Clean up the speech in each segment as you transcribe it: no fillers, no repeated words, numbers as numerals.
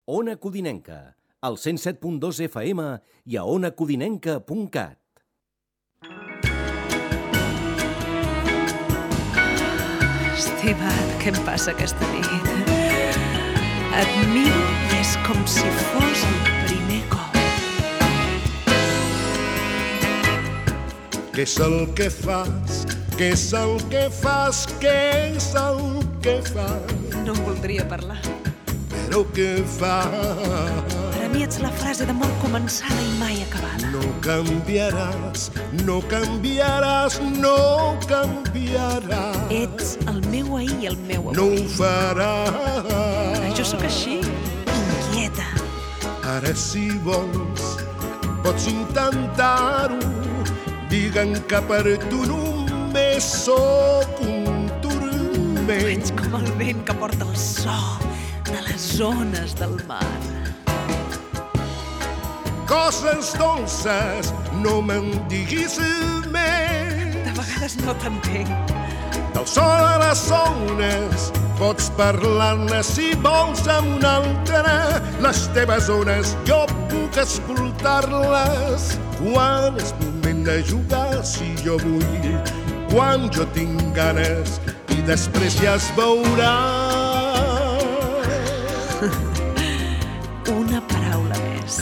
Ona Codinenca, al 107.2 FM i a onacodinenca.cat. Estimat, què em passa aquesta nit? Et miro i és com si fos el primer cop. Què és el que fas? Què és el que fas? Què és el que fas? No en voldria parlar. Però què fas? Per a mi ets la frase d'amor començada i mai acabada. No canviaràs, no canviaràs, no canviaràs. Ets el meu ahir i el meu avui. No ho faràs. Jo sóc així, inquieta. Ara si vols, pots intentar-ho. Diguen que per tu només sóc un turment. Ets com el vent que porta el so de les ones del mar. Coses dolces, no me'n diguis més. De vegades no t'entenc. Del so de les ones pots parlar-ne si vols amb una altra. Les teves ones jo puc escoltar-les. Quan és moment de jugar, si jo vull, quan jo tinc ganes, i després ja es veurà. Una paraula més.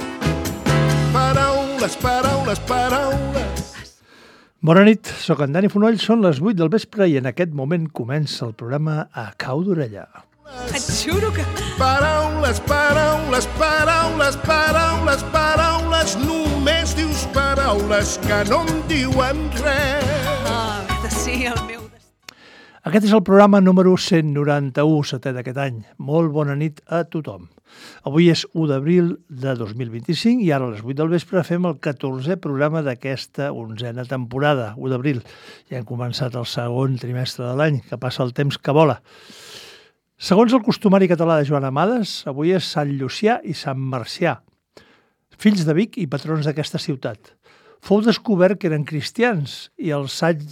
Paraules, paraules, paraules. Bona nit, sóc en Dani Fonoll, són les 8 del vespre i en aquest moment comença el programa A Cau d'Orella. Et juro que... Paraules, paraules, paraules, paraules, paraules, només dius paraules que no em diuen res. Sí, el meu destí. Aquest és el programa número 191, setè d'aquest any. Molt bona nit a tothom. Avui és 1 d'abril de 2025 i ara a les 8 del vespre fem el 14è programa d'aquesta 11a temporada, 1 d'abril. Ja hem començat el segon trimestre de l'any, que passa el temps que vola. Segons el costumari català de Joan Amades, avui és Sant Llucià i Sant Marcià, fills de Vic i patrons d'aquesta ciutat. Fou descobert que eren cristians i els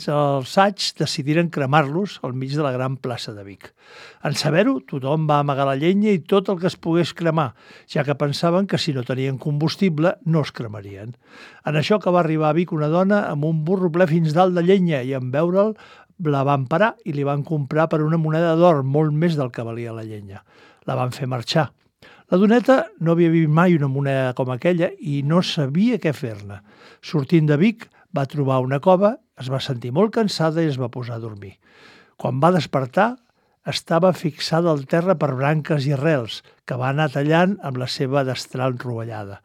saigs decidiren cremar-los al mig de la gran plaça de Vic. En saber-ho, tothom va amagar la llenya i tot el que es pogués cremar, ja que pensaven que si no tenien combustible no es cremarien. En això que va arribar a Vic una dona amb un burro ple fins dalt de llenya i en veure'l la van parar i li van comprar per una moneda d'or, molt més del que valia la llenya. La van fer marxar. La doneta no havia vist mai una moneda com aquella i no sabia què fer-ne. Sortint de Vic, va trobar una cova, es va sentir molt cansada i es va posar a dormir. Quan va despertar, estava fixada al terra per branques i arrels, que va anar tallant amb la seva destral rovellada.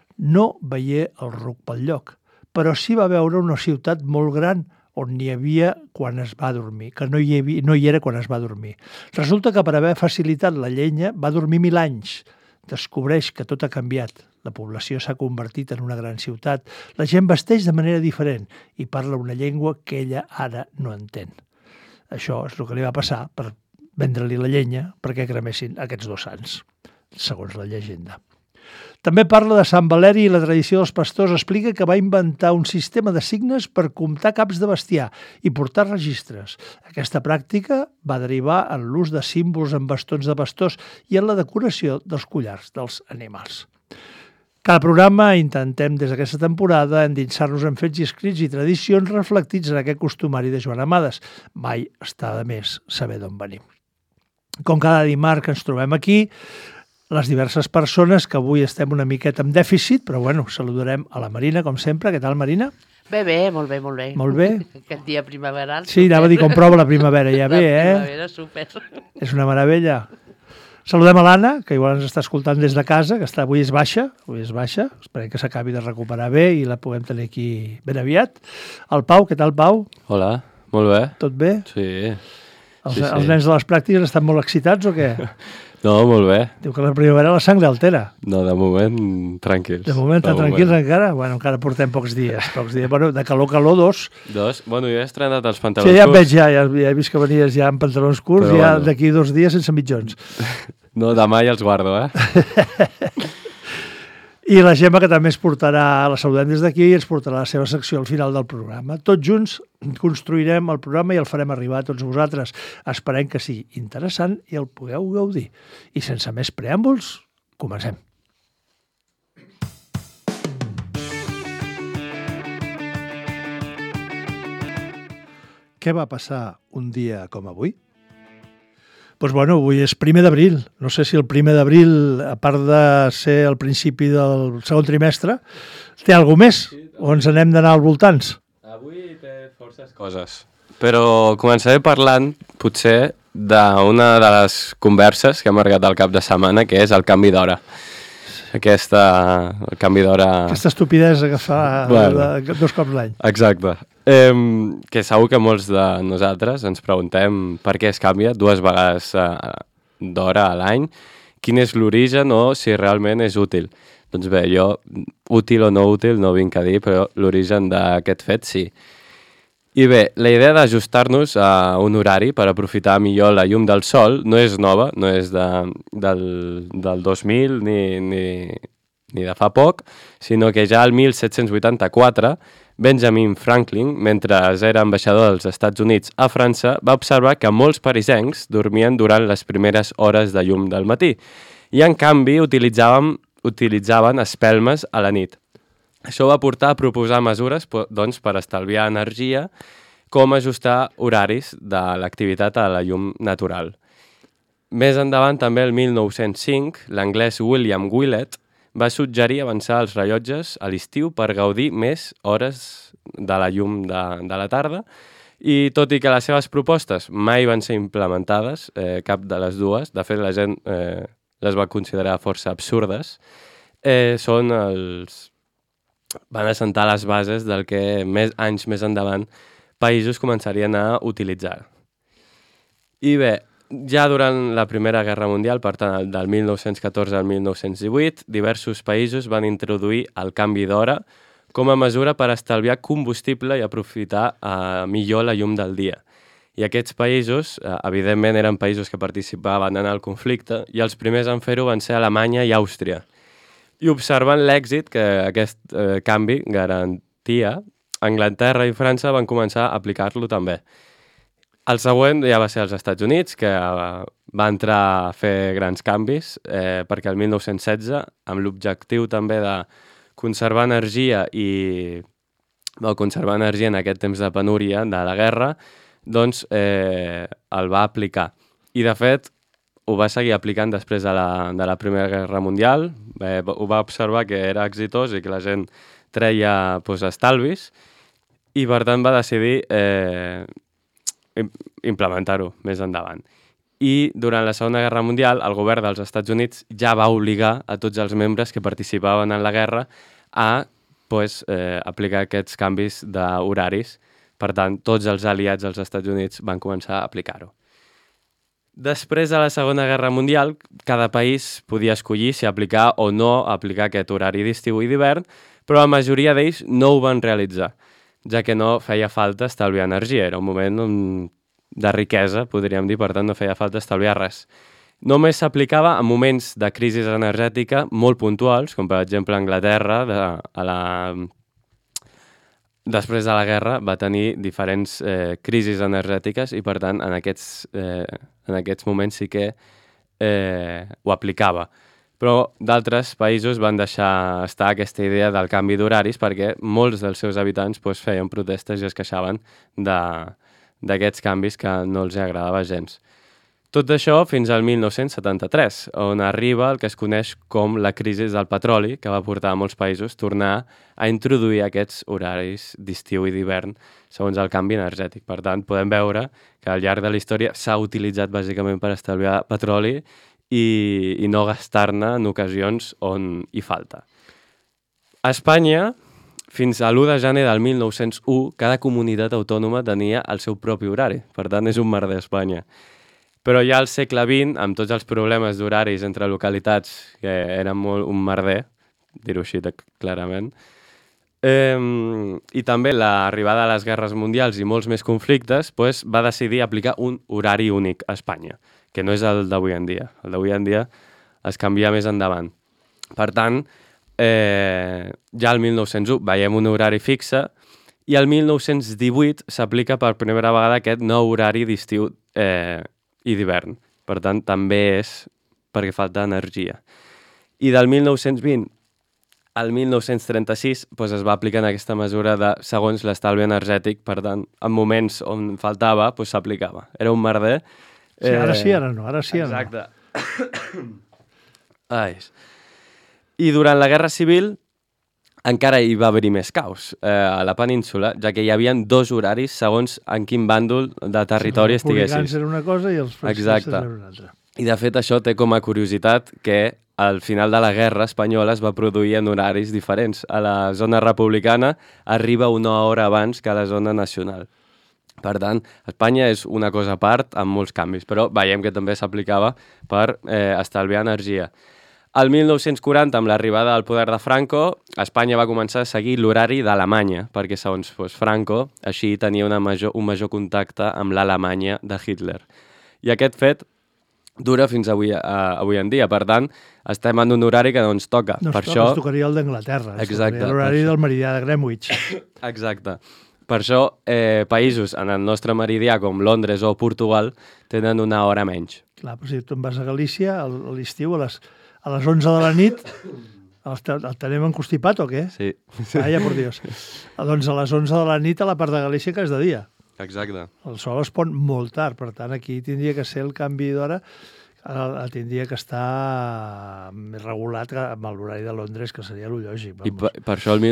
No veié el ruc pel lloc, però sí va veure una ciutat molt gran on n'hi havia quan es va dormir, que no hi era quan es va dormir. Resulta que per haver facilitat la llenya va dormir 1000 anys. Descobreix que tot ha canviat. La població s'ha convertit en una gran ciutat. La gent vesteix de manera diferent i parla una llengua que ella ara no entén. Això és el que li va passar per vendre-li la llenya perquè cremessin aquests dos sants, segons la llegenda. També parla de Sant Valeri i la tradició dels pastors explica que va inventar un sistema de signes per comptar caps de bestiar i portar registres. Aquesta pràctica va derivar en l'ús de símbols en bastons de pastors i en la decoració dels collars dels animals. Cada programa intentem des d'aquesta temporada endinsar-nos en fets i escrits i tradicions reflectits en aquest costumari de Joan Amades. Mai està de més saber d'on venim. Com cada dimarts que ens trobem aquí, les diverses persones que avui estem una miqueta amb dèficit, però bueno, saludarem a la Marina, com sempre. Què tal, Marina? Bé, molt bé, molt bé. Molt bé? Aquest dia primaveral. Sí, anava a dir com prova la primavera, ja ve, La primavera, súper. És una meravella. Saludem a l'Anna, que igual ens està escoltant des de casa, que avui és baixa, esperem que s'acabi de recuperar bé i la puguem tenir aquí ben aviat. El Pau, què tal, Pau? Hola, molt bé. Tot bé? Sí. Els nens de les pràctiques estan molt excitats o què? No, molt bé. Diu que la primavera la sang altera. No, de moment, tranquils. De moment, tan tranquils encara? Bueno, encara portem pocs dies. Bueno, de calor, 2. Bueno, jo he estrenat els pantalons curts. Sí, ja et veig, ja he vist que venies ja amb pantalons curts, però ja bueno, d'aquí 2 dies sense mitjons. No, demà ja els guardo, I la Gemma, que també ens portarà, la saludem des d'aquí, i ens portarà la seva secció al final del programa. Tots junts construirem el programa i el farem arribar a tots vosaltres. Esperem que sigui interessant i el pugueu gaudir. I sense més preàmbuls, Comencem. Què va passar un dia com avui? Doncs bueno, avui és 1 d'abril. No sé si el 1 d'abril, a part de ser el principi del segon trimestre, té alguna més? O ens n'hem d'anar als voltants? Avui té forces coses. Però començaré parlant, potser, d'una de les converses que hem marcat al cap de setmana, que és el canvi d'hora. El canvi d'hora... Aquesta estupidesa que fa dos cops l'any. Exacte. Que segur que molts de nosaltres ens preguntem per què es canvia 2 vegades d'hora a l'any, quin és l'origen o si realment és útil. Doncs bé, jo, útil o no útil, no vinc a dir, però l'origen d'aquest fet sí. I bé, la idea d'ajustar-nos a un horari per aprofitar millor la llum del sol no és nova, no és del 2000 ni de fa poc, sinó que ja al 1784 Benjamin Franklin, mentre era ambaixador dels Estats Units a França, va observar que molts parisencs dormien durant les primeres hores de llum del matí i, en canvi, utilitzaven espelmes a la nit. Això va portar a proposar mesures doncs, per estalviar energia, com ajustar horaris de l'activitat a la llum natural. Més endavant, també el 1905, l'anglès William Willett va suggerir avançar els rellotges a l'estiu per gaudir més hores de la llum de la tarda, i tot i que les seves propostes mai van ser implementades, cap de les dues, de fet la gent les va considerar força absurdes, van assentar les bases del que anys més endavant països començarien a utilitzar. I bé, ja durant la Primera Guerra Mundial, per tant, del 1914 al 1918, diversos països van introduir el canvi d'hora com a mesura per estalviar combustible i aprofitar millor la llum del dia. I aquests països, evidentment, eren països que participaven en el conflicte, i els primers en fer-ho van ser Alemanya i Àustria. I observant l'èxit que aquest canvi garantia, Anglaterra i França van començar a aplicar-lo també. El següent ja va ser als Estats Units, que va entrar a fer grans canvis, perquè el 1916, amb l'objectiu també de conservar energia en aquest temps de penúria de la guerra, doncs el va aplicar. I de fet, ho va seguir aplicant després de la Primera Guerra Mundial, ho va observar que era exitós i que la gent treia estalvis, i per tant va decidir implementar-ho més endavant. I durant la Segona Guerra Mundial, el govern dels Estats Units ja va obligar a tots els membres que participaven en la guerra a aplicar aquests canvis d'horaris. Per tant, tots els aliats dels Estats Units van començar a aplicar-ho. Després de la Segona Guerra Mundial, cada país podia escollir si aplicar o no aplicar aquest horari d'estiu i d'hivern, però la majoria d'ells no ho van realitzar, ja que no feia falta estalviar energia. Era un moment de riquesa, podríem dir, per tant no feia falta estalviar res. Només s'aplicava en moments de crisi energètica molt puntuals, com per exemple Anglaterra, després de la guerra, va tenir diferents crisis energètiques i, per tant, en aquests moments sí que ho aplicava. Però d'altres països van deixar estar aquesta idea del canvi d'horaris perquè molts dels seus habitants feien protestes i es queixaven d'aquests canvis que no els agradava gens. Tot això fins al 1973, on arriba el que es coneix com la crisi del petroli, que va portar a molts països tornar a introduir aquests horaris d'estiu i d'hivern segons el canvi energètic. Per tant, podem veure que al llarg de la història s'ha utilitzat bàsicament per estalviar petroli i no gastar-ne en ocasions on hi falta. A Espanya, fins a l'1 de gener del 1901, cada comunitat autònoma tenia el seu propi horari. Per tant, és un merder Espanya. Però ja al segle XX, amb tots els problemes d'horaris entre localitats, que eren molt un merder, dir-ho així clarament, i també l'arribada de les guerres mundials i molts més conflictes, va decidir aplicar un horari únic a Espanya, que no és el d'avui en dia. El d'avui en dia es canvia més endavant. Per tant, ja el 1901 veiem un horari fixe i el 1918 s'aplica per primera vegada aquest nou horari d'estiu i d'hivern. Per tant, també és perquè falta energia. I del 1920 al 1936 doncs, es va aplicant aquesta mesura de segons l'estalvi energètic, per tant, en moments on faltava, doncs, s'aplicava. Era un merder. Sí, ara sí, ara no, ara sí, ara exacte. I durant la Guerra Civil encara hi va haver-hi més caos a la península, ja que hi havia 2 horaris segons en quin bàndol de territori estiguessis. Els republicans era una cosa i els francesos era una altra. I de fet això té com a curiositat que al final de la guerra espanyola es va produir en horaris diferents. A la zona republicana arriba 1 hora abans que a la zona nacional. Per tant, Espanya és una cosa a part amb molts canvis, però veiem que també s'aplicava per estalviar energia. Al 1940, amb l'arribada al poder de Franco, Espanya va començar a seguir l'horari d'Alemanya, perquè segons Franco, així tenia un major contacte amb l'Alemanya de Hitler. I aquest fet dura fins avui en dia. Per tant, estem en un horari que no ens toca. No per ens això... tocaria el d'Anglaterra. Exacte. L'horari del meridià de Greenwich. Exacte. Per això, països en el nostre meridià, com Londres o Portugal, tenen 1 hora menys. Clar, però si tu em vas a Galícia, a l'estiu, a les 11 de la nit, el tenim encostipat o què? Sí. Vaja, por Dios. Doncs a les 11 de la nit a la part de Galícia que és de dia. Exacte. El sol es pon molt tard, per tant, aquí tindria que ser el canvi d'hora, tindria que estar més regulat amb l'horari de Londres, que seria el lògic. I per això el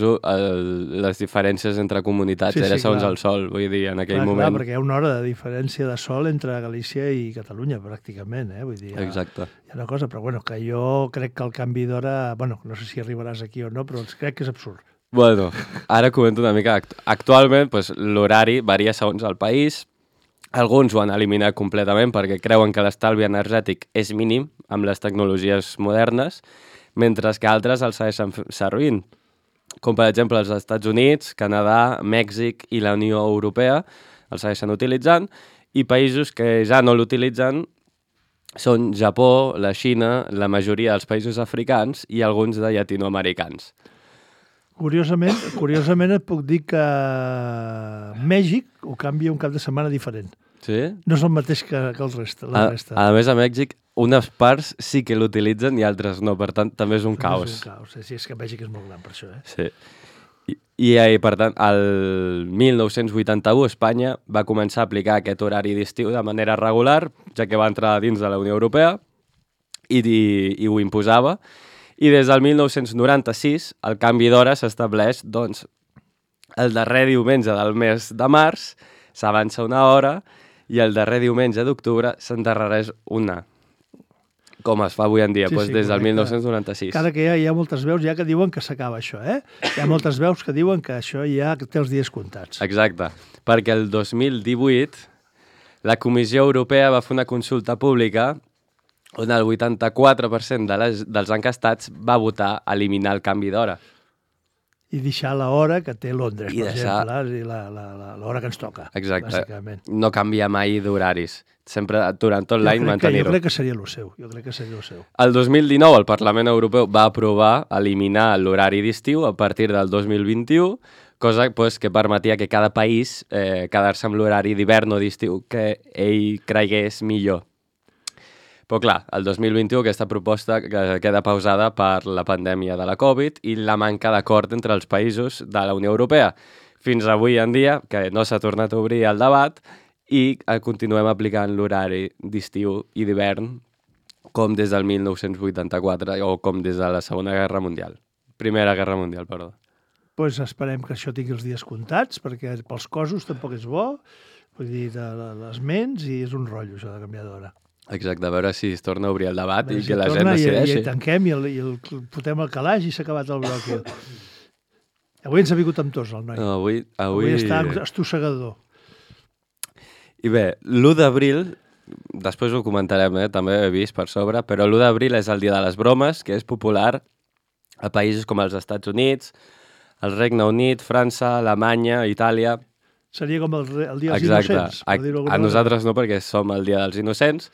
1901 les diferències entre comunitats era segons el sol, vull dir, en aquell moment. Clar, perquè hi ha 1 hora de diferència de sol entre Galícia i Catalunya, pràcticament, vull dir. Exacte. Hi ha una cosa, però bueno, que jo crec que el canvi d'hora, bueno, no sé si arribaràs aquí o no, però crec que és absurd. Bueno, ara comento una mica. Actualment, pues, l'horari varia segons el país. Alguns ho han eliminat completament perquè creuen que l'estalvi energètic és mínim amb les tecnologies modernes, mentre que altres el segueixen servint, com per exemple els Estats Units, Canadà, Mèxic i la Unió Europea el segueixen utilitzant, i països que ja no l'utilitzen són Japó, la Xina, la majoria dels països africans i alguns de llatinoamericans. Curiosament et puc dir que Mèxic ho canvia un cap de setmana diferent. Sí? No és el mateix que el resta. A més, a Mèxic, unes parts sí que l'utilitzen i altres no, per tant, també és un caos. És un caos, sí, és que Mèxic és molt gran per això, Sí. I per tant, el 1981 Espanya va començar a aplicar aquest horari d'estiu de manera regular, ja que va entrar dins de la Unió Europea i ho imposava. I des del 1996 el canvi d'hora s'estableix, doncs, el darrer diumenge del mes de març s'avança 1 hora i el darrer diumenge d'octubre s'endarrereix 1. Com es fa avui en dia, Sí, doncs sí, des del correcte. 1996. Encara que hi ha moltes veus ja que diuen que s'acaba això, Hi ha moltes veus que diuen que això ja té els dies comptats. Exacte, perquè el 2018 la Comissió Europea va fer una consulta pública on el 84% dels encastats va votar eliminar el canvi d'hora. I deixar l'hora que té Londres, I per deixar- exemple, l'hora que ens toca, Exacte. bàsicament. No canvia mai d'horaris. Sempre, durant tot l'any, Jo mantenir-ho. crec que seria el seu. El 2019 el Parlament Europeu va aprovar eliminar l'horari d'estiu a partir del 2021, cosa pues, que permetia que cada país quedar-se amb l'horari d'hivern o d'estiu que ell cregués millor. Però clar, el 2021 aquesta proposta queda pausada per la pandèmia de la Covid i la manca d'acord entre els països de la Unió Europea. Fins avui en dia, que no s'ha tornat a obrir el debat, i continuem aplicant l'horari d'estiu i d'hivern com des del 1984 o com des de la Segona Guerra Mundial. Primera Guerra Mundial, perdó. Doncs esperem que això tingui els dies comptats, perquè pels cossos tampoc és bo, vull dir, de les ments, i és un rotllo, això de canviar d'hora. Exacte, a veure si es torna a obrir el debat i Si que la gent torna decideixi. I tanquem i el fotem al calaix i s'ha acabat el bloc. Avui ens ha vingut amb tos, el noi. No, Avui avui està estossegador. I bé, l'1 d'abril, després ho comentarem, també he vist per sobre, però l'1 d'abril és el dia de les bromes, que és popular a països com els Estats Units, el Regne Unit, França, Alemanya, Itàlia. Seria com el dia dels Exacte. innocents, per dir-ho A nosaltres no, perquè som el dia dels innocents.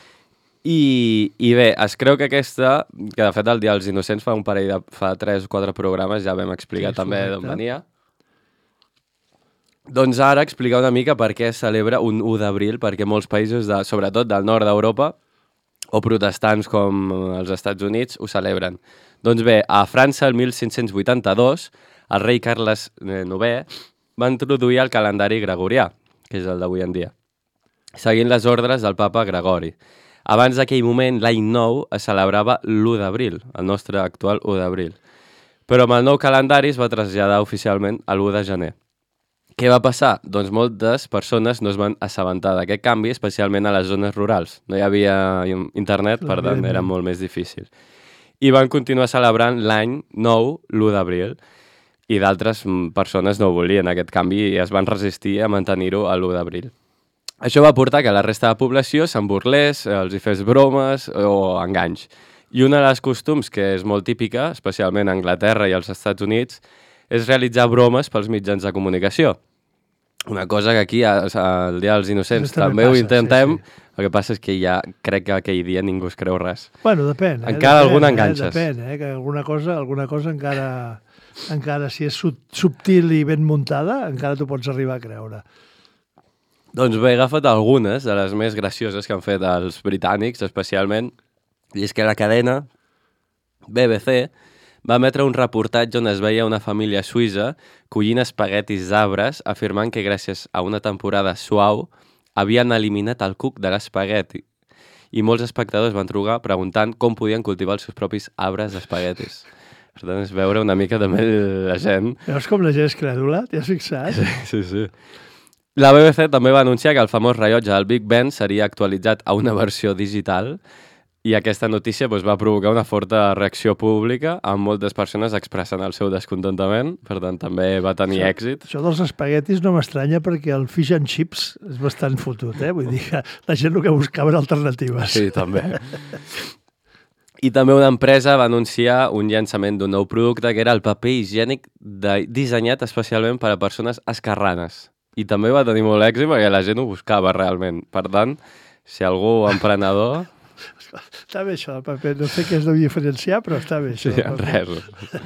I bé, es creu que aquesta, que de fet el dia dels innocents fa 3 o 4 programes, ja vam explicar també d'on venia. Doncs ara explicar una mica per què es celebra un 1 d'abril, perquè molts països, sobretot del nord d'Europa, o protestants com els Estats Units ho celebren. Doncs bé, a França, el 1582, el rei Carles IX va introduir el calendari gregorià, que és el d'avui en dia, seguint les ordres del papa Gregori. Abans d'aquell moment, l'any nou es celebrava l'1 d'abril, el nostre actual 1 d'abril. Però amb el nou calendari es va traslladar oficialment a l'1 de gener. Què va passar? Doncs moltes persones no es van assabentar d'aquest canvi, especialment a les zones rurals. No hi havia internet, per tant, era molt més difícil. I van continuar celebrant l'any nou, l'1 d'abril, i d'altres persones no volien aquest canvi i es van resistir a mantenir-ho a l'1 d'abril. Això va portar que la resta de la població se'n burlés, els hi fes bromes o enganys. I una de les costums que és molt típica, especialment a Anglaterra i als Estats Units, és realitzar bromes pels mitjans de comunicació. Una cosa que aquí, al Dia dels Innocents, també ho intentem, el que passa és que ja crec que aquell dia ningú es creu res. Bueno, depèn. Encara alguna enganxes. Depèn, que alguna cosa encara si és subtil i ben muntada, encara t'ho pots arribar a creure. Doncs bé, he agafat algunes de les més gracioses que han fet els britànics, especialment, i és que la cadena BBC va emetre un reportatge on es veia una família suïssa collint espaguetis d'arbres, afirmant que gràcies a una temporada suau havien eliminat el cuc de l'espagueti. I molts espectadors van trucar preguntant com podien cultivar els seus propis arbres d'espaguetis. Per tant, és veure una mica també la gent. Veus com la gent és crèdula? T'hi has fixat? Sí. La BBC també va anunciar que el famós rellotge del Big Ben seria actualitzat a una versió digital i aquesta notícia va provocar una forta reacció pública amb moltes persones expressant el seu descontentament, per tant també va tenir èxit. Això dels espaguetis no m'estranya perquè el fish and chips és bastant fotut, vull dir que la gent el que buscava eren alternatives. Sí, també. I també una empresa va anunciar un llançament d'un nou producte que era el paper higiènic dissenyat especialment per a persones esquerranes. I també va tenir molt èxit perquè la gent ho buscava realment. Per tant, si algú emprenedor... Està bé això, el paper. No sé què es deu diferenciar, però està bé això. Sí, res.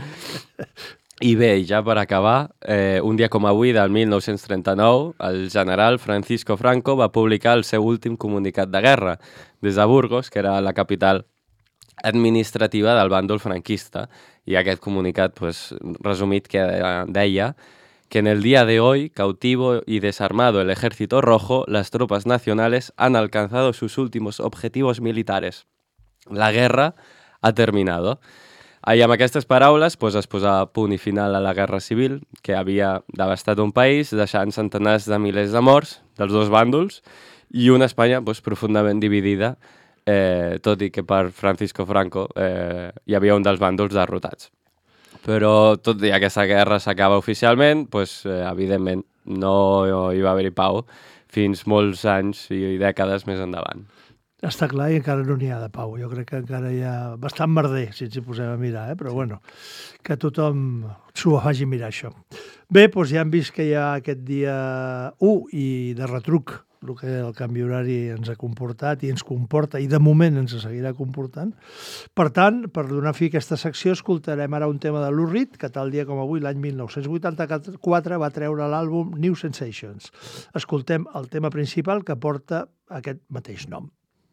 I bé, ja per acabar, un dia com avui, del 1939, el general Francisco Franco va publicar el seu últim comunicat de guerra des de Burgos, que era la capital administrativa del bàndol franquista. I aquest comunicat, resumit, que deia que en el día de hoy, cautivo y desarmado el Ejército Rojo, las tropas nacionales han alcanzado sus últimos objetivos militares. La guerra ha terminado. I amb aquestes paraules es posava punt i final a la guerra civil que havia devastat un país, deixant centenars de milers de morts dels dos bàndols i una Espanya profundament dividida, tot i que per Francisco Franco hi havia un dels bàndols derrotats. Però tot i aquesta guerra s'acaba oficialment, evidentment no hi va haver-hi pau fins molts anys i dècades més endavant. Està clar i encara no n'hi ha de pau. Jo crec que encara hi ha bastant merder, si ens hi posem a mirar, però bueno, que tothom s'ho faci mirar, això. Bé, ja hem vist que hi ha aquest dia 1 i de retruc el que el canvi horari ens ha comportat i ens comporta, i de moment ens seguirà comportant. Per tant, per donar fi a aquesta secció, escoltarem ara un tema de Lou Reed, que tal dia com avui, l'any 1984, va treure l'àlbum New Sensations. Escoltem el tema principal que porta aquest mateix nom.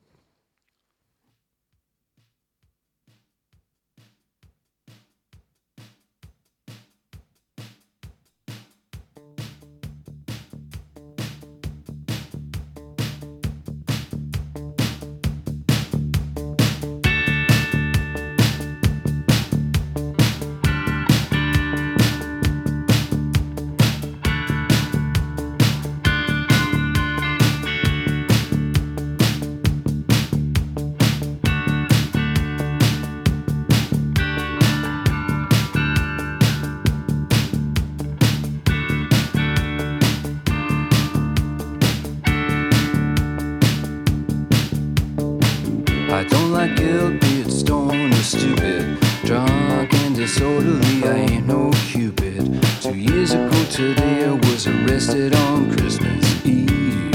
I don't like guilt, be it stoned or stupid, drunk and disorderly, I ain't no Cupid. 2 years ago today I was arrested on Christmas Eve.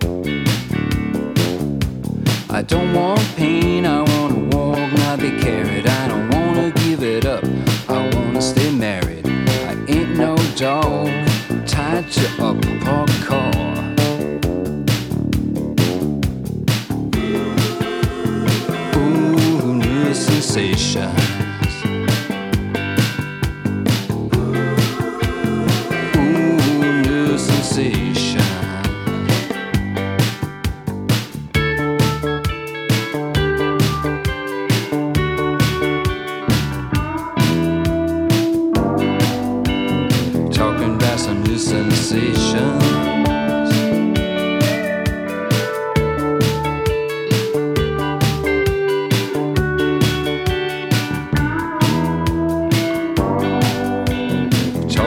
I don't want pain, I wanna walk, not be carried. I don't wanna give it up, I wanna stay married. I ain't no dog, tied to a parked car.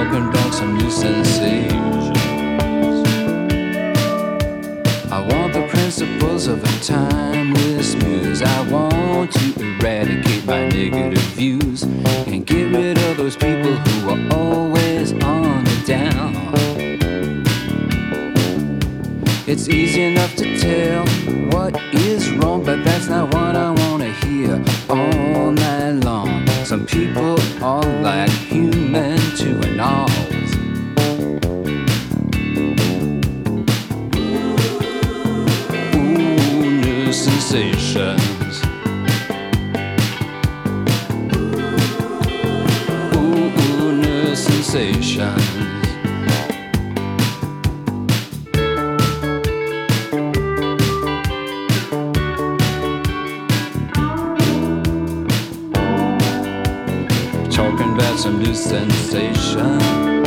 talking about some new sensations. I want the principles of a timeless muse. I want to eradicate my negative views and get rid of those people who are always on the down. It's easy enough to tell what is wrong, but that's not what I want to hear all night long. Some people are like human to an all. Ooh, new sensations. Ooh, new sensations. Some new sensations.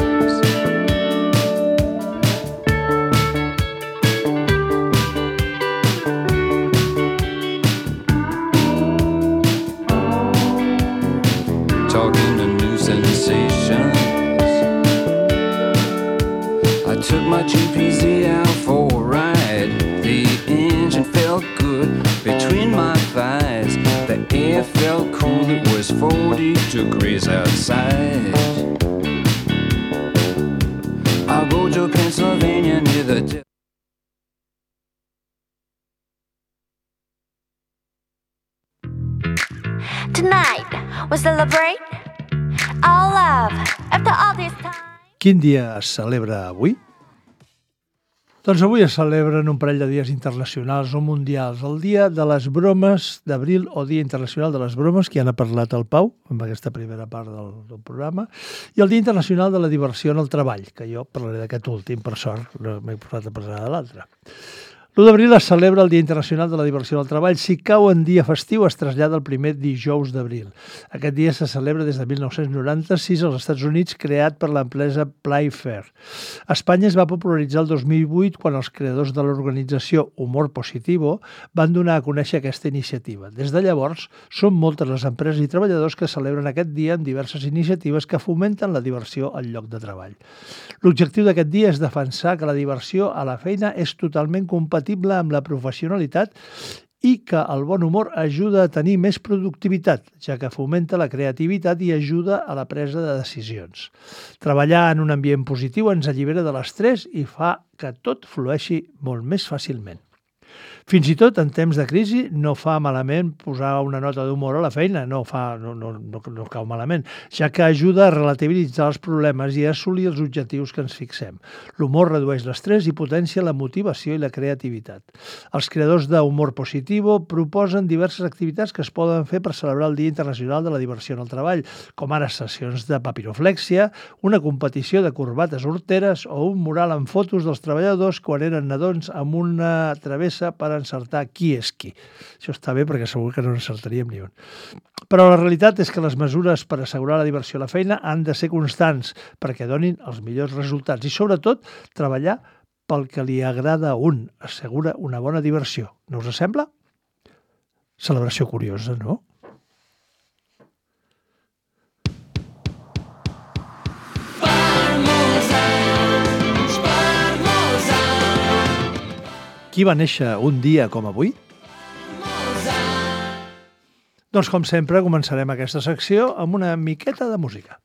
Talking to new sensations. I took my GPZ out for a ride. The engine felt good between my thighs. The air felt cool, it was 40 degrees outside. I rode to Pennsylvania near the tip. Tonight we celebrate our love after all this time. Quin dia es celebra avui? Doncs avui es celebren un parell de dies internacionals o mundials. El dia de les bromes d'abril o Dia Internacional de les Bromes, que ja n'ha parlat el Pau, amb aquesta primera part del programa, i el Dia Internacional de la Diversió en el Treball, que jo parlaré d'aquest últim, per sort, no m'he posat a parlar de l'altre. L'1 d'abril es celebra el Dia Internacional de la Diversió del Treball. Si cau en dia festiu, es trasllada el primer dijous d'abril. Aquest dia se celebra des de 1996 als Estats Units, creat per l'empresa Playfair. A Espanya es va popularitzar el 2008 quan els creadors de l'organització Humor Positivo van donar a conèixer aquesta iniciativa. Des de llavors, són moltes les empreses i treballadors que celebren aquest dia amb diverses iniciatives que fomenten la diversió al lloc de treball. L'objectiu d'aquest dia és defensar que la diversió a la feina és totalment compatible amb la professionalitat i que el bon humor ajuda a tenir més productivitat, ja que fomenta la creativitat i ajuda a la presa de decisions. Treballar en un ambient positiu ens allibera de l'estrès i fa que tot flueixi molt més fàcilment. Fins i tot en temps de crisi no fa malament posar una nota d'humor a la feina, no cau malament, ja que ajuda a relativitzar els problemes i a assolir els objectius que ens fixem. L'humor redueix l'estrès i potencia la motivació i la creativitat. Els creadors d'Humor Positivo proposen diverses activitats que es poden fer per celebrar el Dia Internacional de la Diversió en el Treball, com ara sessions de papiroflèxia, una competició de corbates horteres o un mural amb fotos dels treballadors quan eren nadons amb una travessa per encertar qui és qui. Això està bé perquè segur que no encertaríem ni un. Però la realitat és que les mesures per assegurar la diversió a la feina han de ser constants perquè donin els millors resultats i, sobretot, treballar pel que li agrada a un. Assegura una bona diversió. No us sembla? Celebració curiosa, no? Qui va néixer un dia com avui? Doncs, com sempre, començarem aquesta secció amb una miqueta de música.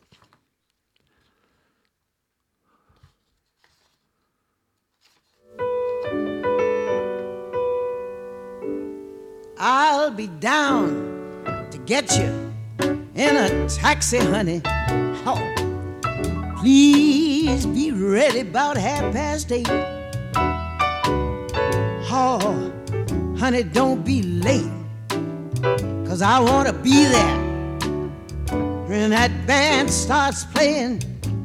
I'll be down to get you in a taxi, honey. Oh, please be ready about 8:30. Oh, honey, don't be late, 'cause I want to be there when that band starts playing.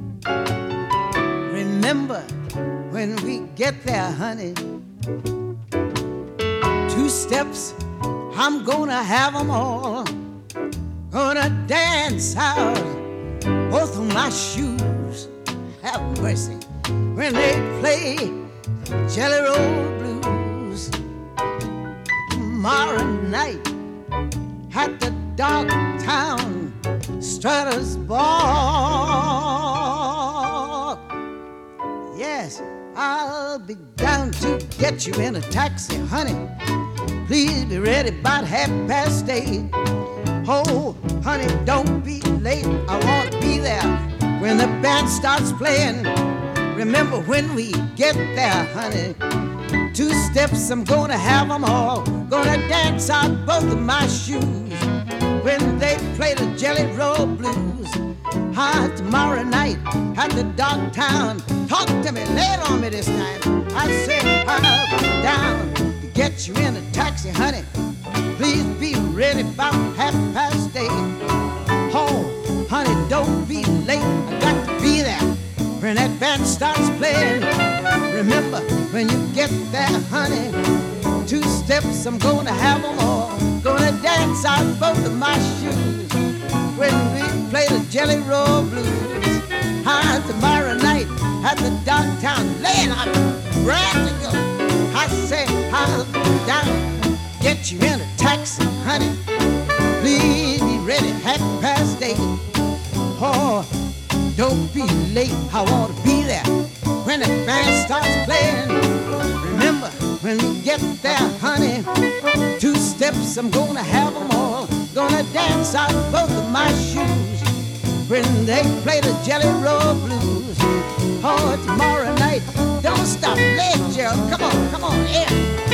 Remember, when we get there, honey, 2 steps, I'm gonna have them all. Gonna dance out both of my shoes. Have mercy when they play the Jelly Roll Blues. Tomorrow night at the Dogtown Strutters Ball, I'll be down to get you in a taxi, honey. Please be ready about 8:30. Oh, honey, don't be late. I want to be there when the band starts playing. Remember when we get there, honey. 2 steps, I'm gonna have them all. Gonna dance out both of my shoes when they play the Jelly Roll Blues. Tomorrow night at the Dogtown. Talk to me, lay it on me this time. I said I'll be down to get you in a taxi, honey. Please be ready about 8:30. Oh, honey, don't be late. I got to be there when that band starts playing. Remember when you get there, honey. 2 steps, I'm gonna have them all. Gonna dance out both of my shoes when we play the Jelly Roll Blues. Tomorrow night at the Dogtown, laying on ready to go. I say I'll be down, get you in a taxi, honey. Please be ready 8:30. Oh, don't be late, I want to be there when the band starts playing. Remember when we get there, honey. 2 steps, I'm gonna have them all. Gonna dance out both of my shoes when they play the Jelly Roll Blues. Oh, tomorrow night, don't stop late, Gerald. Come on, yeah.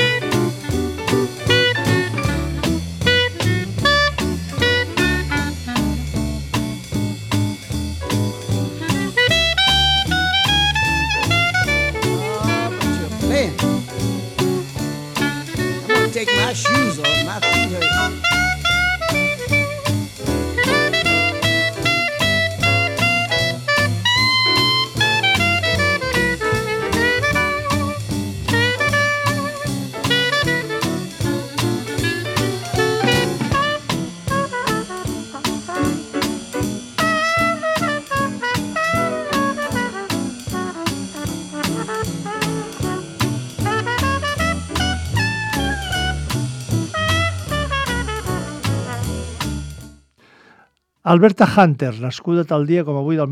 Take my shoes off, my feet hurt. Alberta Hunter, nascuda tal dia com avui del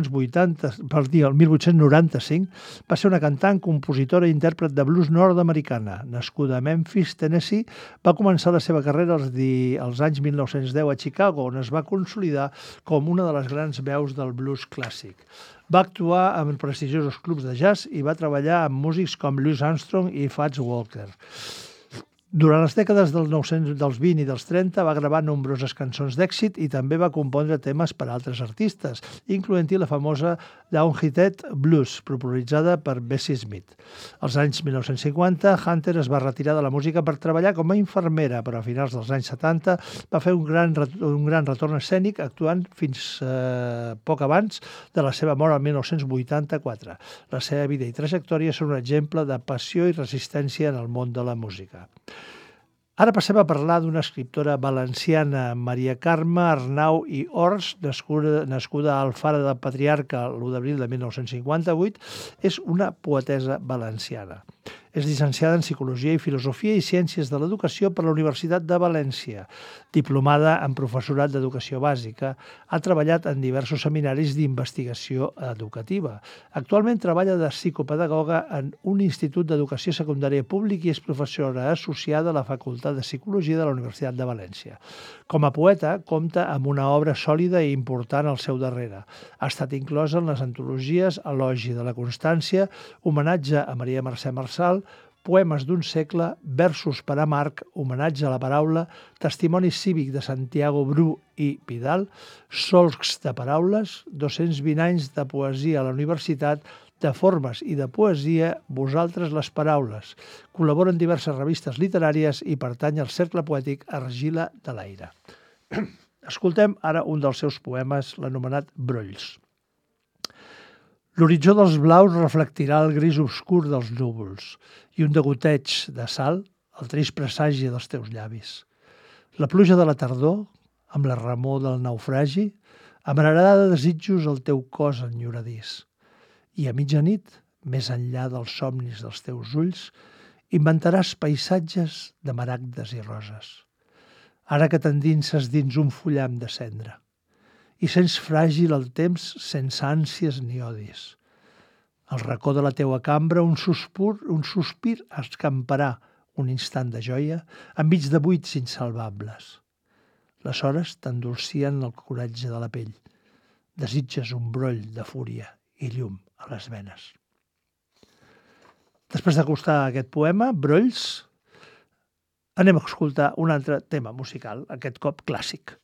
1895, va ser una cantant, compositora i intèrpret de blues nord-americana. Nascuda a Memphis, Tennessee, va començar la seva carrera als anys 1910 a Chicago, on es va consolidar com una de les grans veus del blues clàssic. Va actuar en prestigiosos clubs de jazz i va treballar amb músics com Louis Armstrong i Fats Walker. Durant les dècades dels 20 i dels 30 va gravar nombroses cançons d'èxit i també va compondre temes per a altres artistes, incloent-hi la famosa Downhearted Blues, popularitzada per Bessie Smith. Als anys 1950, Hunter es va retirar de la música per treballar com a infermera, però a finals dels anys 70 va fer un gran retorn escènic, actuant fins poc abans de la seva mort el 1984. La seva vida i trajectòria són un exemple de passió i resistència en el món de la música. Ara passem a parlar d'una escriptora valenciana, Maria Carme Arnau i Ors, nascuda a Alfara del Patriarca l'1 d'abril de 1958, és una poetessa valenciana. És llicenciada en Psicologia i Filosofia i Ciències de l'Educació per la Universitat de València, diplomada en Professorat d'Educació Bàsica, ha treballat en diversos seminaris d'investigació educativa. Actualment treballa de psicopedagoga en un institut d'educació secundària públic i és professora associada a la Facultat de Psicologia de la Universitat de València. Com a poeta, compta amb una obra sòlida i important al seu darrere. Ha estat inclosa en les antologies Elogi de la Constància, Homenatge a Maria Mercè Marçal, Poemes d'un segle, Versos per a Marc, Homenatge a la paraula, Testimoni cívic de Santiago Bru i Vidal, Solcs de paraules, 220 anys de poesia a la universitat, de formes i de poesia, Vosaltres les paraules. Col·labora en diverses revistes literàries i pertany al cercle poètic Argila de l'Aire. Escoltem ara un dels seus poemes, l'anomenat Brolls. L'horitzó dels blaus reflectirà el gris obscur dels núvols i un degoteig de sal, el trist presagi dels teus llavis. La pluja de la tardor, amb la remor del naufragi, amararà de desitjos el teu cos enyoradís. I a mitjanit, més enllà dels somnis dels teus ulls, inventaràs paisatges de maragdes i roses. Ara que t'endinses dins un fullam de cendra i sents fràgil el temps sense ànsies ni odis. Al racó de la teua cambra un sospir escamparà un instant de joia enmig de buits insalvables. Les hores t'endolcien el coratge de la pell. Desitges un broll de fúria i llum a les venes. Després d'acostar aquest poema, Brolls, anem a escoltar un altre tema musical, aquest cop clàssic.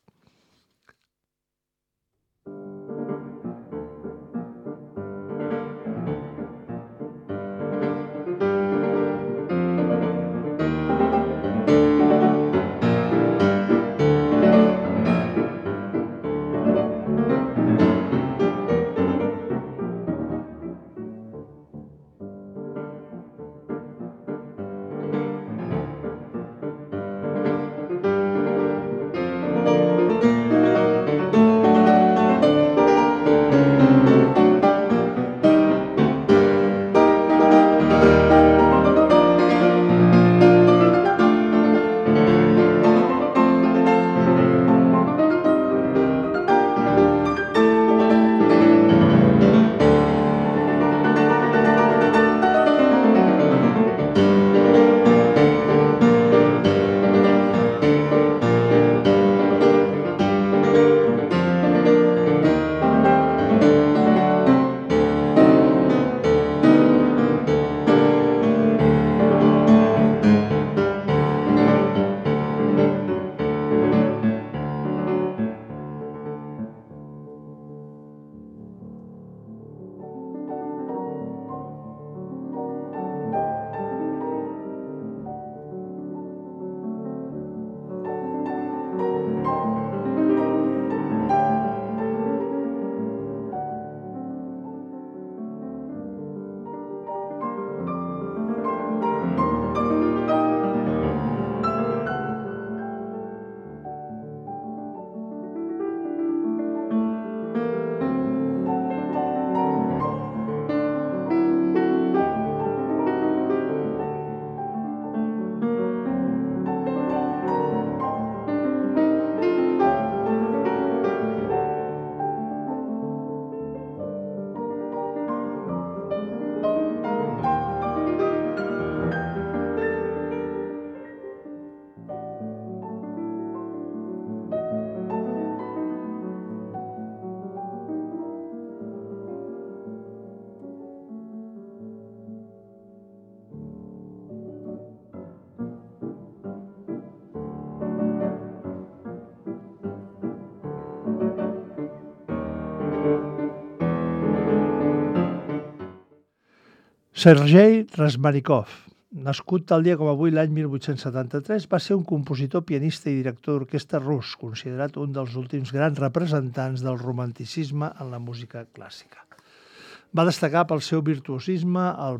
Sergei Razmanikov, nascut tal dia com avui l'any 1873, va ser un compositor, pianista i director d'orquestra rus, considerat un dels últims grans representants del romanticisme en la música clàssica. Va destacar pel seu virtuosisme al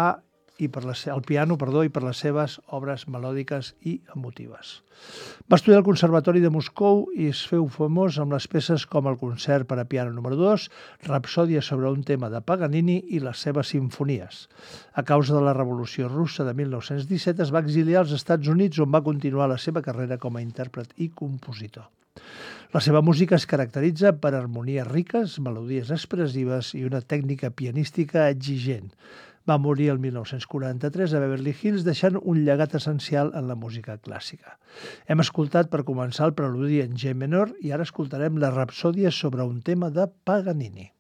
piano i per les seves obres melòdiques i emotives. Va estudiar al Conservatori de Moscou i es feu famós amb les peces com el concert per a piano número 2, Rapsòdia sobre un tema de Paganini i les seves simfonies. A causa de la Revolució Russa de 1917 es va exiliar als Estats Units, on va continuar la seva carrera com a intèrpret i compositor. La seva música es caracteritza per harmonies riques, melodies expressives i una tècnica pianística exigent. Va morir el 1943 a Beverly Hills, deixant un llegat essencial en la música clàssica. Hem escoltat per començar el preludi en G menor i ara escoltarem la Rapsòdia sobre un tema de Paganini.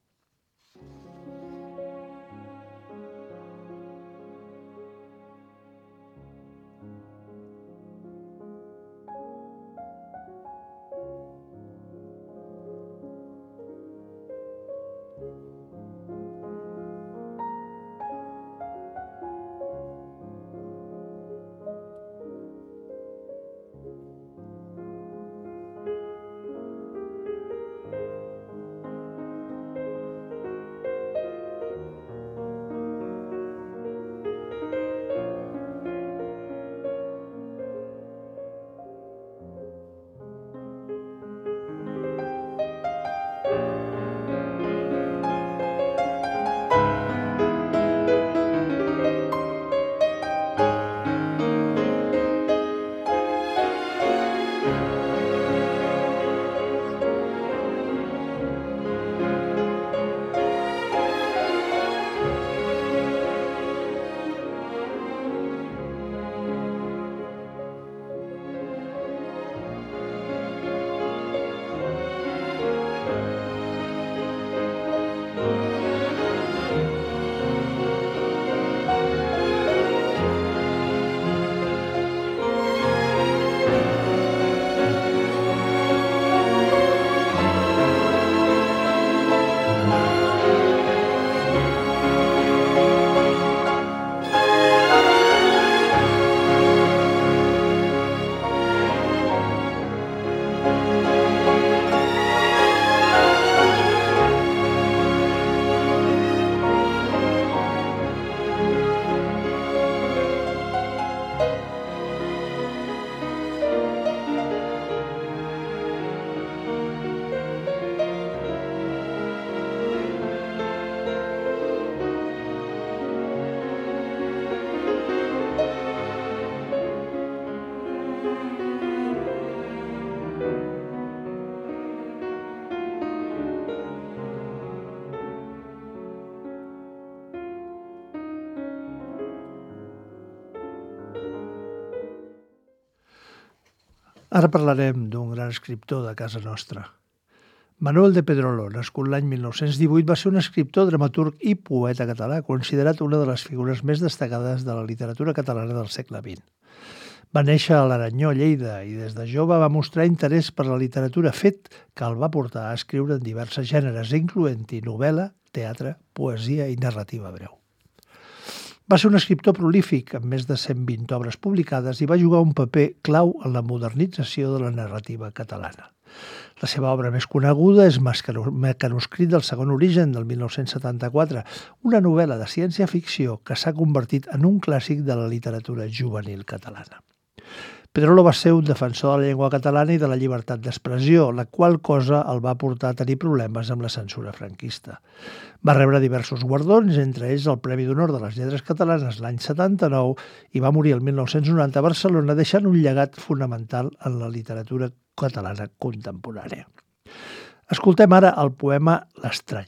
Ara parlarem d'un gran escriptor de casa nostra. Manuel de Pedrolo, nascut l'any 1918, va ser un escriptor, dramaturg i poeta català, considerat una de les figures més destacades de la literatura catalana del segle XX. Va néixer a l'Aranyó, Lleida, i des de jove va mostrar interès per la literatura, fet que el va portar a escriure en diversos gèneres, incloent-hi novel·la, teatre, poesia i narrativa breu. Va ser un escriptor prolífic, amb més de 120 obres publicades, i va jugar un paper clau en la modernització de la narrativa catalana. La seva obra més coneguda és Mecanoscrit del segon origen, del 1974, una novel·la de ciència-ficció que s'ha convertit en un clàssic de la literatura juvenil catalana. Pedrolo va ser un defensor de la llengua catalana i de la llibertat d'expressió, la qual cosa el va portar a tenir problemes amb la censura franquista. Va rebre diversos guardons, entre ells el Premi d'Honor de les Lletres Catalanes l'any 79 i va morir el 1990 a Barcelona, deixant un llegat fonamental en la literatura catalana contemporània. Escoltem ara el poema L'Estrany.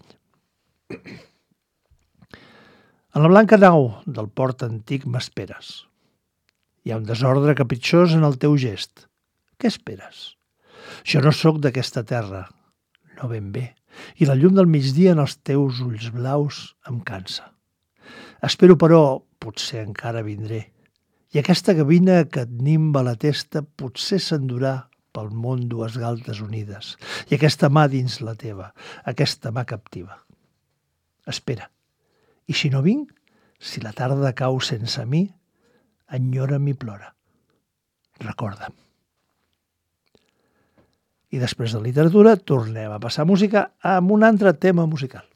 En la blanca nau del port antic m'esperes. Hi ha un desordre capritxós en el teu gest. Què esperes? Jo no sóc d'aquesta terra, no ben bé, i la llum del migdia en els teus ulls blaus em cansa. Espero, però, potser encara vindré, i aquesta gavina que et nimba la testa potser s'endurà pel món dues galtes unides, i aquesta mà dins la teva, aquesta mà captiva. Espera, i si no vinc, si la tarda cau sense mi, enyora'm i plora. Recorda'm. I després de literatura tornem a passar música amb un altre tema musical.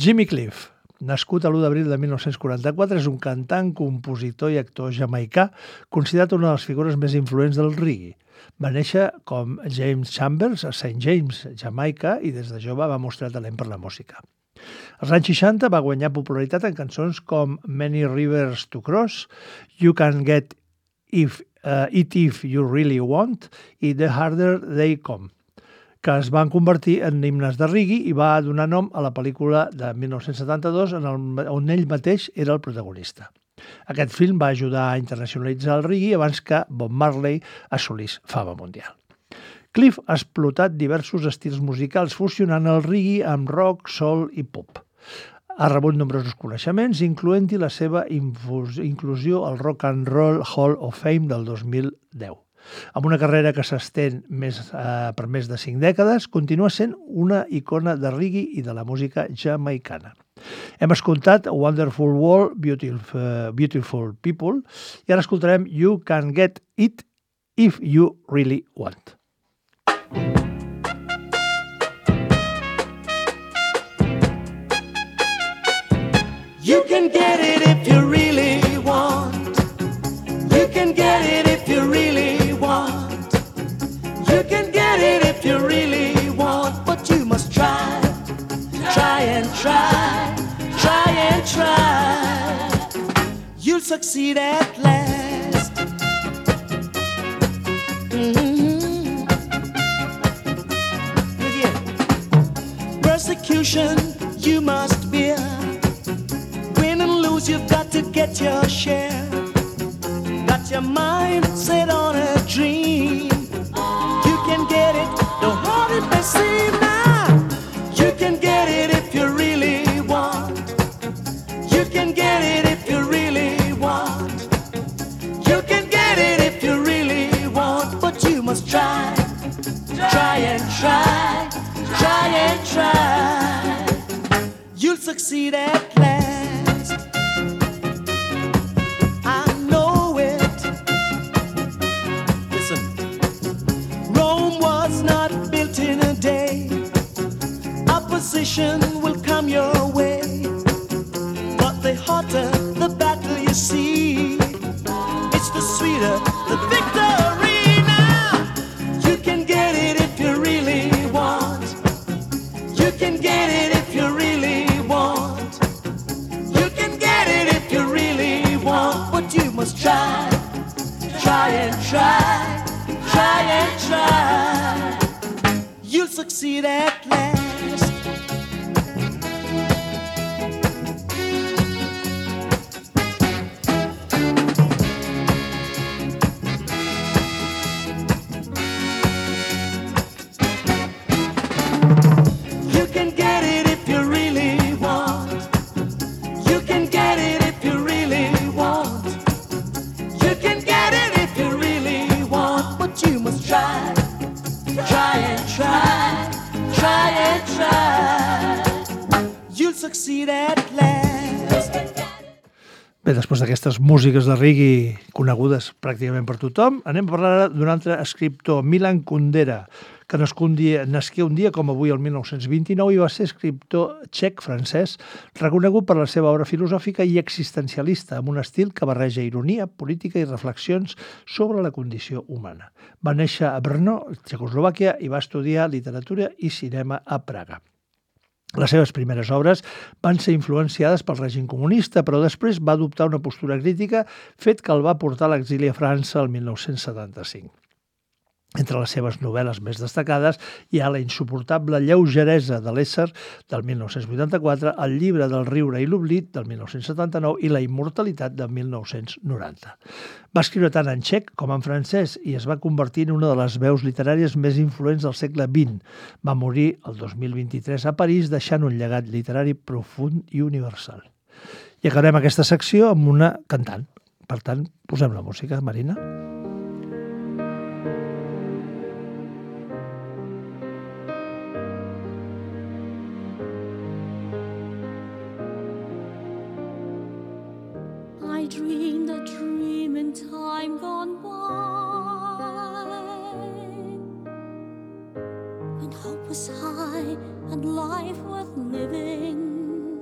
Jimmy Cliff, nascut a l'1 d'abril de 1944, és un cantant, compositor i actor jamaicà, considerat una de les figures més influents del reggae. Va néixer com James Chambers a St. James, Jamaica, i des de jove va mostrar talent per la música. Als anys 60 va guanyar popularitat en cançons com Many Rivers to Cross, You Can Get It If You Really Want i The Harder They Come, que es van convertir en himnes de reggae i va donar nom a la pel·lícula de 1972 on ell mateix era el protagonista. Aquest film va ajudar a internacionalitzar el reggae abans que Bob Marley assolís fama mundial. Cliff ha explotat diversos estils musicals fusionant el reggae amb rock, soul i pop. Ha rebut nombrosos coneixements, incloent-hi la seva inclusió al Rock and Roll Hall of Fame del 2010. Amb una carrera que s'estén per més de 5 dècades, continua sent una icona de reggae i de la música jamaicana. Hem escoltat Wonderful World, Beautiful People, i ara escoltarem You Can Get It If You Really Want. You can get it if you really want. You can get it if you really want. You can get it if you really want. But you must try, try and try, try and try. You'll succeed at last. Persecution you must bear. Win and lose, you've got to get your share. Got your mind set on a dream. You can get it, no hard it may seem now. You can get it if you really want. You can get it if you really want. You can get it if you really want. But you must try, try and try, try and try. You'll succeed at last. I know it. Listen, Rome was not built in a day. Opposition will come your way, but the hotter the battle you see, it's the sweeter the victory. Now you can get it if you really want. You can get it if you really want. You can get it if you really want. But you must try, try and try, try and try. You'll succeed at last. You can get it if you really want. You can get it if you really want. You can get it if you really want. But you must try, try and try, try and try. You'll succeed at last. Bé, després d'aquestes músiques de reggae conegudes pràcticament per tothom, anem a parlar ara d'un altre escriptor, Milan Kundera, que nasqué un dia com avui el 1929 i va ser escriptor txec-francès, reconegut per la seva obra filosòfica i existencialista, amb un estil que barreja ironia, política i reflexions sobre la condició humana. Va néixer a Brno, Txecoslovàquia, i va estudiar literatura i cinema a Praga. Les seves primeres obres van ser influenciades pel règim comunista, però després va adoptar una postura crítica, fet que el va portar a l'exili a França el 1975. Entre les seves novel·les més destacades hi ha La insuportable lleugeresa de l'ésser, del 1984, El llibre del riure i l'oblit, del 1979, i La immortalitat, del 1990. Va escriure tant en txec com en francès i es va convertir en una de les veus literàries més influents del segle XX. Va morir el 2023 a París, deixant un llegat literari profund i universal. I acabarem aquesta secció amb una cantant. Per tant, posem la música, Marina. I dreamed a dream in time gone by, when hope was high and life worth living.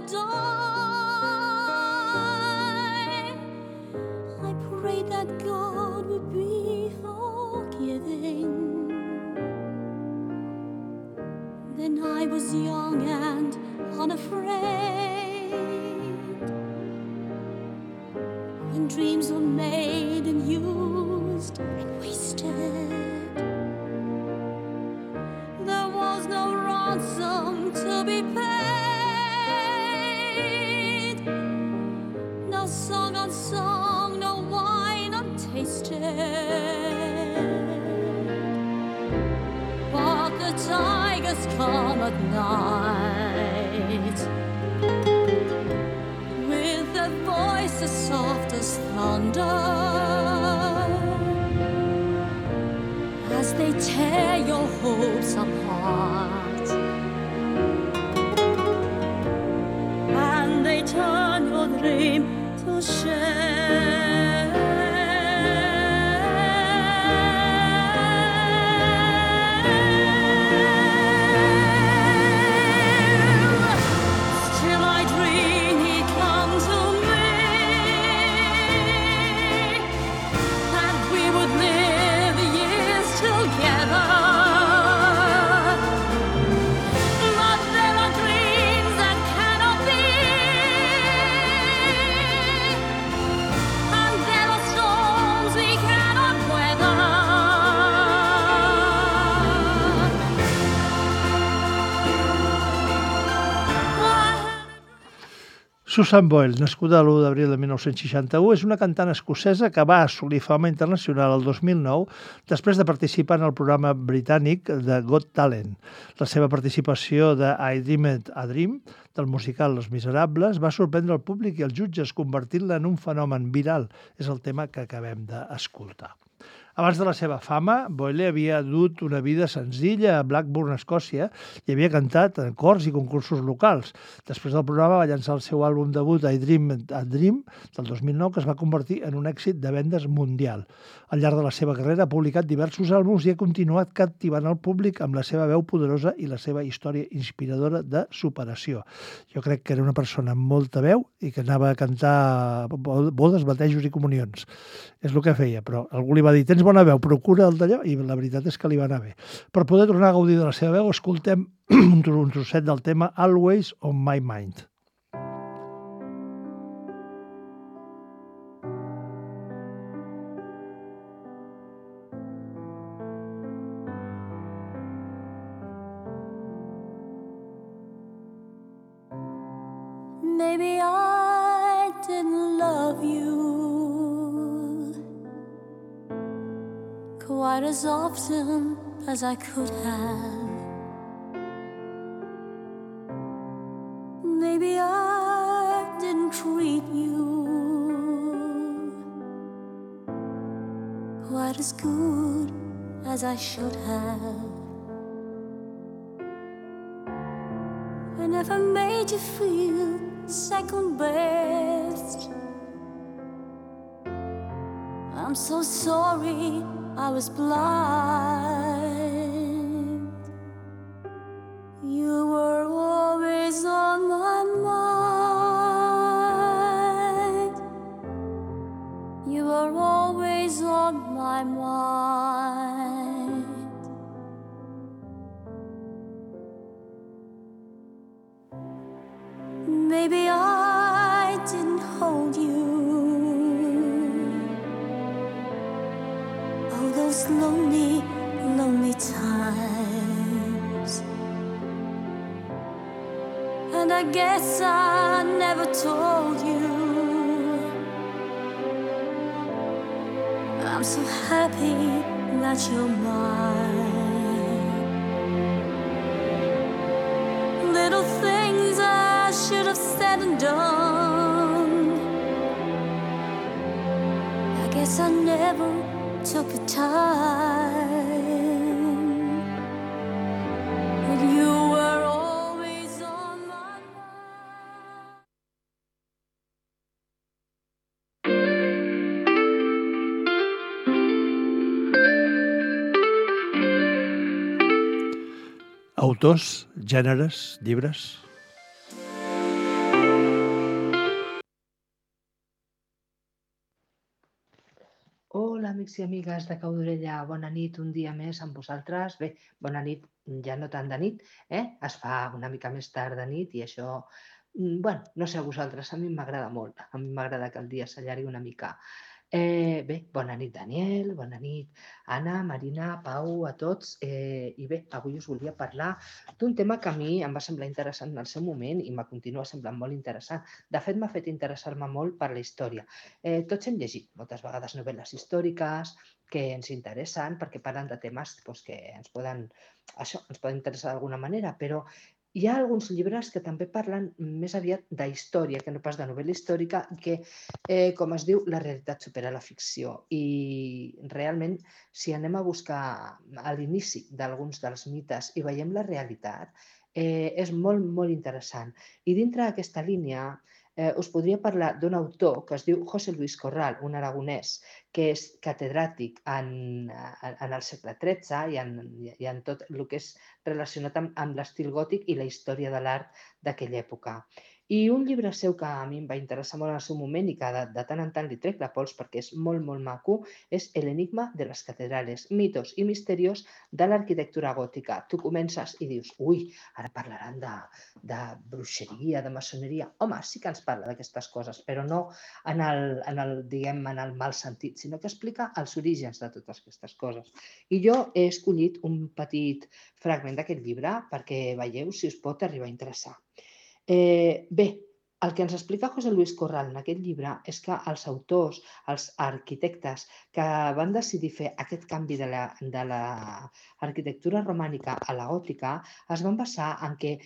die. I prayed that God would be forgiving. Then I was young and unafraid. When dreams were made and used and wasted, there was no ransom to be paid. No song unsung, no wine untasted. But the tigers come at night with their voices soft as thunder, as they tear your hopes apart, and they turn your dream to shame. Still I dream he'd come to me, that we would live years together. But there are dreams that cannot be, and there are storms we cannot weather. Susan Boyle, nascuda l'1 d'abril de 1961, és una cantant escocesa que va assolir fama internacional el 2009 després de participar en el programa britànic de Got Talent. La seva participació de I Dreamed a Dream, del musical Los Miserables, va sorprendre el públic i els jutges, convertint-la en un fenomen viral. És el tema que acabem d'escoltar. Abans de la seva fama, Boyle havia dut una vida senzilla a Blackburn, Escòcia, i havia cantat en cors i concursos locals. Després del programa va llançar el seu àlbum debut I Dreamed a Dream, del 2009, que es va convertir en un èxit de vendes mundial. Al llarg de la seva carrera ha publicat diversos àlbums i ha continuat captivant el públic amb la seva veu poderosa i la seva història inspiradora de superació. Jo crec que era una persona amb molta veu i que anava a cantar bodes, batejos i comunions. És el que feia, però algú li va dir: tens bona veu, procura el d'allò, i la veritat és que li va anar bé. Per poder tornar a gaudir de la seva veu, escoltem un trosset del tema Always on My Mind. Maybe I didn't love you quite as often as I could have. Maybe I didn't treat you quite as good as I should have. I never made you feel second best. I'm so sorry I was blind. You were always on my mind. You were always on my mind. Maybe I didn't hold you all those lonely, lonely times, and I guess I never told you I'm so happy that you're mine. Little things I should have said and done, I guess I never took the time. But you were always on my Autors, gèneres, llibres. amics i amigues de Cau d'Orella, bona nit un dia més amb vosaltres. Bé, bona nit, ja no tant de nit, es fa una mica més tard de nit i això, bueno, no sé a vosaltres, a mi m'agrada molt, a mi m'agrada que el dia s'allargui una mica. Bé, bona nit Daniel, bona nit Anna, Marina, Pau, a tots. I bé, avui us volia parlar d'un tema que a mi em va semblar interessant en el seu moment i me continua semblant molt interessant. De fet, m'ha fet interessar-me molt per la història. Tots hem llegit moltes vegades novel·les històriques que ens interessen perquè parlen de temes que ens poden interessar d'alguna manera, però hi ha alguns llibres que també parlen més aviat d'història que no pas de novel·la històrica i que, com es diu, la realitat supera la ficció. I realment, si anem a buscar a l'inici d'alguns dels mites i veiem la realitat, és molt, molt interessant. I dintre d'aquesta línia us podria parlar d'un autor que es diu José Luis Corral, un aragonès, que és catedràtic en el segle XIII i en tot el que és relacionat amb l'estil gòtic i la història de l'art d'aquella època. I un llibre seu que a mi em va interessar molt en el seu moment i que de tant en tant li trec la pols perquè és molt, molt maco, és El enigma de les catedrales, mitos i misterios de l'arquitectura gòtica. Tu comences i dius, ui, ara parlaran de bruixeria, de maçoneria. Home, sí que ens parla d'aquestes coses, però no en el mal sentit, sinó que explica els orígens de totes aquestes coses. I jo he escollit un petit fragment d'aquest llibre perquè veieu si us pot arribar a interessar. Bé, el que ens explica José Luis Corral en aquest llibre és que els autors, els arquitectes que van decidir fer aquest canvi de l'arquitectura romànica a la gòtica es van basar en que,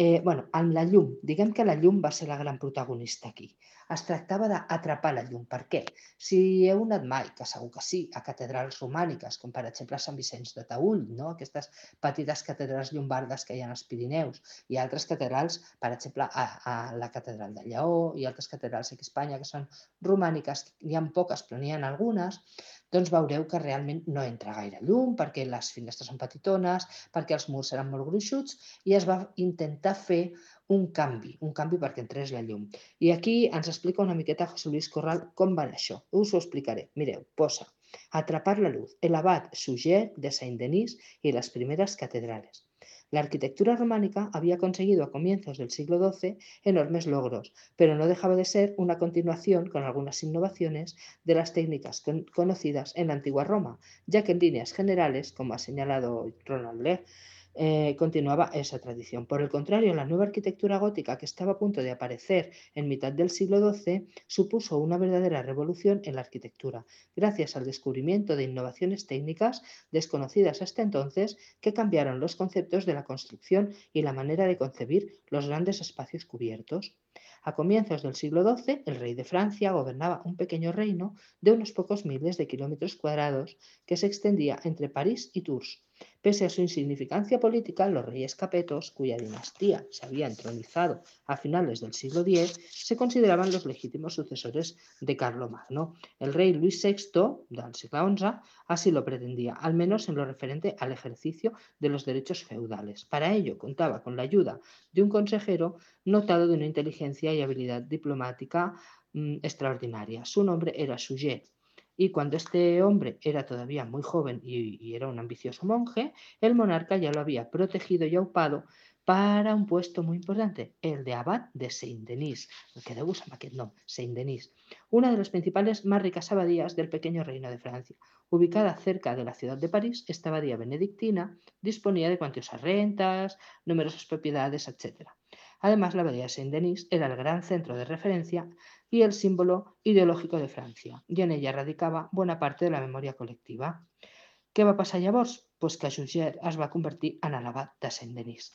en la llum, diguem que la llum va ser la gran protagonista aquí. Es tractava d'atrapar la llum. Per què? Si heu anat mai, que segur que sí, a catedrals romàniques, com per exemple Sant Vicenç de Taüll, aquestes petites catedrals llombardes que hi ha als Pirineus, i altres catedrals, per exemple, a la catedral de Lleó i altres catedrals aquí a Espanya que són romàniques, n'hi ha poques però n'hi ha algunes, doncs veureu que realment no entra gaire llum perquè les finestres són petitones, perquè els murs eren molt gruixuts i es va intentar fer un canvi perquè entrés la llum. I aquí ens explica una miqueta José Luis Corral com va això. Us ho explicaré. Mireu, posa atrapar la luz, el abad Suger de Saint-Denis y las primeras catedrales. La arquitectura románica había conseguido a comienzos del siglo XII enormes logros, pero no dejaba de ser una continuación con algunas innovaciones de las técnicas conocidas en la antigua Roma, ya que en líneas generales, como ha señalado Ronald Leigh, continuaba esa tradición. Por el contrario, la nueva arquitectura gótica que estaba a punto de aparecer en mitad del siglo XII supuso una verdadera revolución en la arquitectura, gracias al descubrimiento de innovaciones técnicas desconocidas hasta entonces que cambiaron los conceptos de la construcción y la manera de concebir los grandes espacios cubiertos. A comienzos del siglo XII, el rey de Francia gobernaba un pequeño reino de unos pocos miles de kilómetros cuadrados que se extendía entre París y Tours. Pese a su insignificancia política, los reyes capetos, cuya dinastía se había entronizado a finales del siglo X, se consideraban los legítimos sucesores de Carlomagno. El rey Luis VI del siglo XI así lo pretendía, al menos en lo referente al ejercicio de los derechos feudales. Para ello contaba con la ayuda de un consejero dotado de una inteligencia y habilidad diplomática extraordinaria. Su nombre era Suger. Y cuando este hombre era todavía muy joven y era un ambicioso monje, el monarca ya lo había protegido y aupado para un puesto muy importante, el de abad de Saint-Denis, que deu amb aquest nom, Saint-Denis, una de las principales más ricas abadías del pequeño reino de Francia. Ubicada cerca de la ciudad de París, esta abadía benedictina disponía de cuantiosas rentas, numerosas propiedades, etc. Además, la abadía de Saint-Denis era el gran centro de referencia y el símbolo ideológico de Francia, y en ella radicava buena parte de la memòria col·lectiva. Què va passar llavors? Pues que Suger es va convertir en l'abat de Saint-Denis.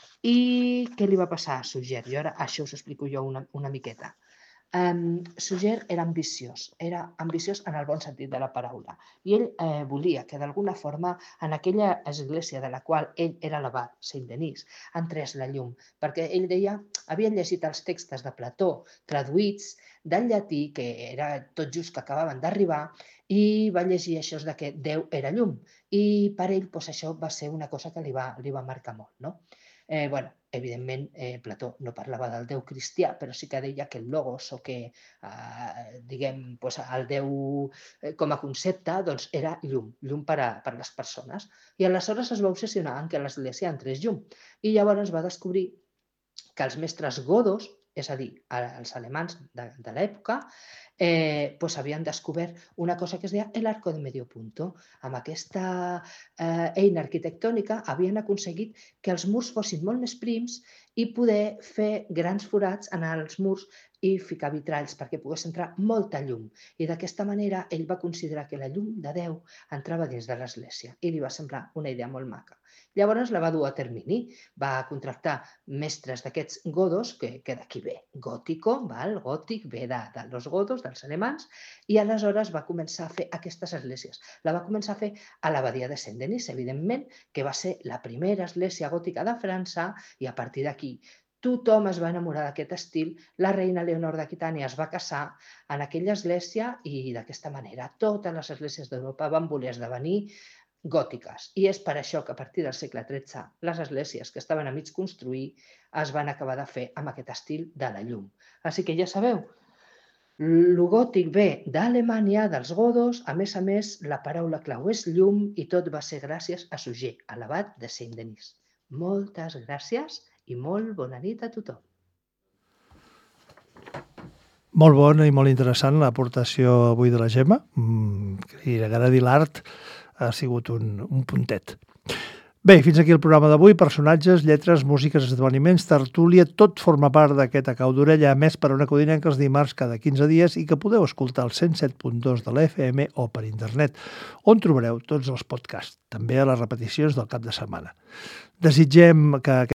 I què li va passar a Suger? Jo ara això us explico jo una miqueta. Suger era ambiciós en el bon sentit de la paraula, i ell volia que d'alguna forma en aquella església de la qual ell era l'abat, Saint-Denis, entrés la llum, perquè ell deia, havia llegit els textos de Plató traduïts del llatí, que era tot just que acabaven d'arribar, i va llegir això de que Déu era llum, i per ell això va ser una cosa que li va marcar molt, no? evidentment Plató no parlava del déu cristià, però sí que deia que el logos o que, diguem, el déu com a concepte era llum per a les persones. I aleshores es va obsessionar en què l'Església entrés llum. I llavors va descobrir que els mestres godos, és a dir, els alemans de l'època, havien descobert una cosa que es deia el arco de medio punto. Amb aquesta eina arquitectònica havien aconseguit que els murs fossin molt més prims i poder fer grans forats en els murs i ficar vitralls perquè pogués entrar molta llum. I d'aquesta manera ell va considerar que la llum de Déu entrava dins de l'Església i li va semblar una idea molt maca. Llavors la va dur a termini, va contractar mestres d'aquests godos, que d'aquí ve gótico, gòtic ve de los godos, dels alemans, i aleshores va començar a fer aquestes esglésies. La va començar a fer a l'abadia de Saint-Denis, evidentment, que va ser la primera església gòtica de França, i a partir d'aquí tothom es va enamorar d'aquest estil. La reina Leonor d'Aquitània es va casar en aquella església i d'aquesta manera totes les esglésies d'Europa van voler esdevenir gòtiques. I és per això que a partir del segle XIII les esglésies que estaven a mig construir es van acabar de fer amb aquest estil de la llum. Així que ja sabeu, lo gòtic ve d'Alemanya, dels godos, a més, la paraula clau és llum i tot va ser gràcies a Suger, a l'abat de Saint-Denis. Moltes gràcies i molt bona nit a tothom. Molt bona i molt interessant l'aportació avui de la Gemma. Li agradi l'art, ha sigut un puntet. Bé, fins aquí el programa d'avui. Personatges, lletres, músiques, esdeveniments, tertúlia, tot forma part d'aquest Acau d'Orella, emès per Ona Codinenca els dimarts cada 15 dies i que podeu escoltar al 107.2 de la FM o per internet, on trobareu tots els podcasts, també a les repeticions del cap de setmana. Desitgem que